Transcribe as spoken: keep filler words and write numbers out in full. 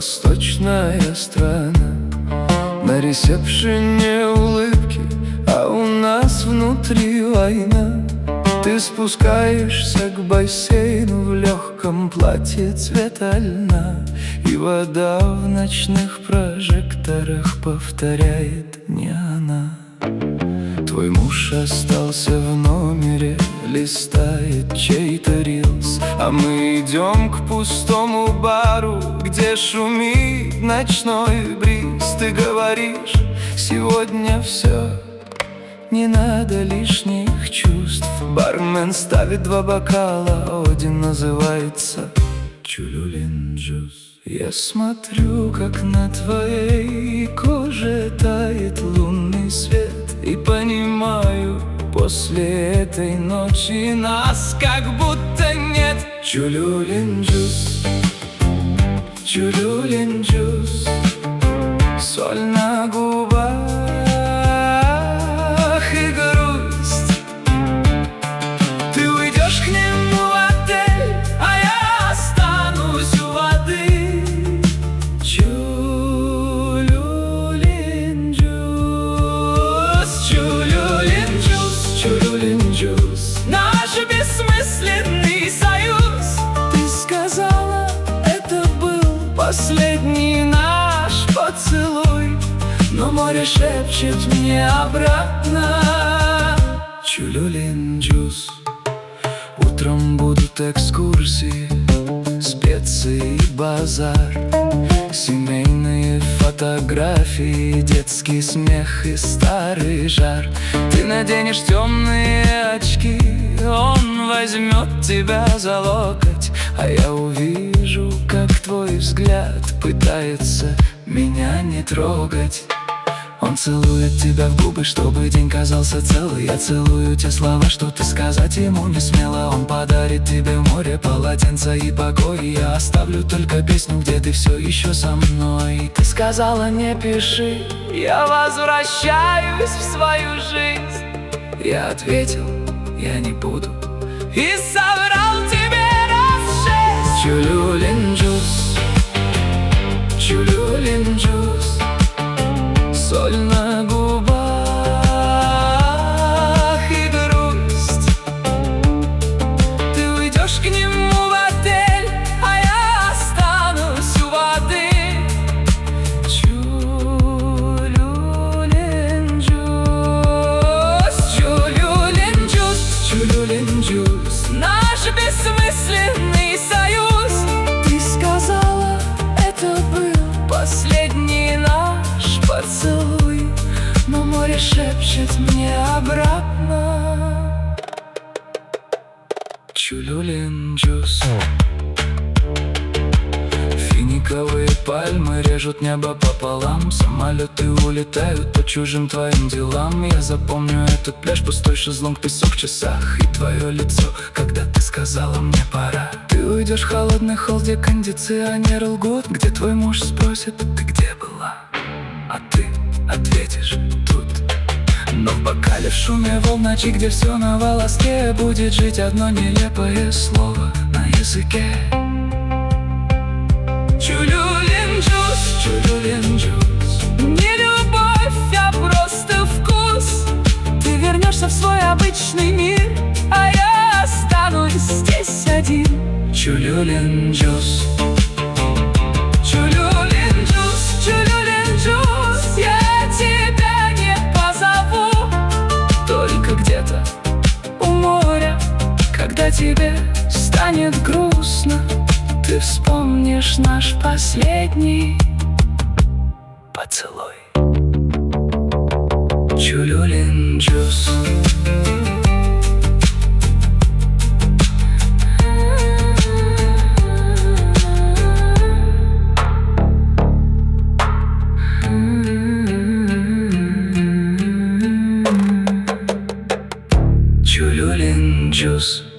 восточная страна. На ресепшене улыбки, а у нас внутри война. Ты спускаешься к бассейну в легком платье цвета льна, и вода в ночных прожекторах повторяет: не она. Твой муж остался в номере, листает чей-то рилс, а мы идем к пустому бару, где шумит ночной бриз. Ты говоришь: сегодня все, не надо лишних чувств. Бармен ставит два бокала, один называется Чулюлин джус. Я смотрю, как на твоей коже тает лунный свет, и понимаю, после этой ночи нас как будто нет. Чулюлин джус, Чулюлин джус, соль на губах и грусть. Ты уйдешь к нему в отель, а я останусь у воды. Чулюлин джус, Чулюлин джус, Чулюлин джус, наш бессмысленный союз. Ты сказала, это был последний наш поцелуй, но море шепчет мне обратно: Чулюлин джус. Утром будут экскурсии, специи и базар, семейные фотографии, детский смех и старый жар. Ты наденешь темные очки, он возьмет тебя за локоть, а я увижу, как твой взгляд пытается меня не трогать. Он целует тебя в губы, чтобы день казался целый. Я целую те слова, что ты сказать ему не смела. Он подарит тебе море, полотенце и покой. Я оставлю только песню, где ты все еще со мной. Ты сказала, не пиши, я возвращаюсь в свою жизнь. Я ответил, я не буду, и соврал тебе раз шесть. Чулюлин джус, Чулюлин джус, соль на губах и грусть. Ты уйдешь к нему в отель, а я останусь у воды. Чулюлин джус, Чулюлин джус, Чулюлин джус, наш бессмысленный союз. Ты сказала, это был последний наш поцелуй, но море шепчет мне обратно: Чулюлин джус. Финиковые пальмы режут небо пополам, самолеты улетают по чужим твоим делам. Я запомню этот пляж, пустой шезлонг, песок в часах, и твое лицо, когда ты сказала мне пора. Ты уйдешь в холодный холл, где кондиционеры лгут, где твой муж спросит, ты где была, а ты ответишь, тут. Но в бокале, в шуме волн ночи, где все на волоске, будет жить одно нелепое слово на языке. Чулюлин джус, Чулюлин джус, не любовь, а просто вкус. Ты вернешься в свой обычный мир, а я останусь здесь один. Чулюлин джус, Чулюлин джус, Чулюлин джус, я тебя не позову. Только где-то у моря, когда тебе станет грустно, ты вспомнишь наш последний поцелуй. Чулюлин джус. Чулюлин джус.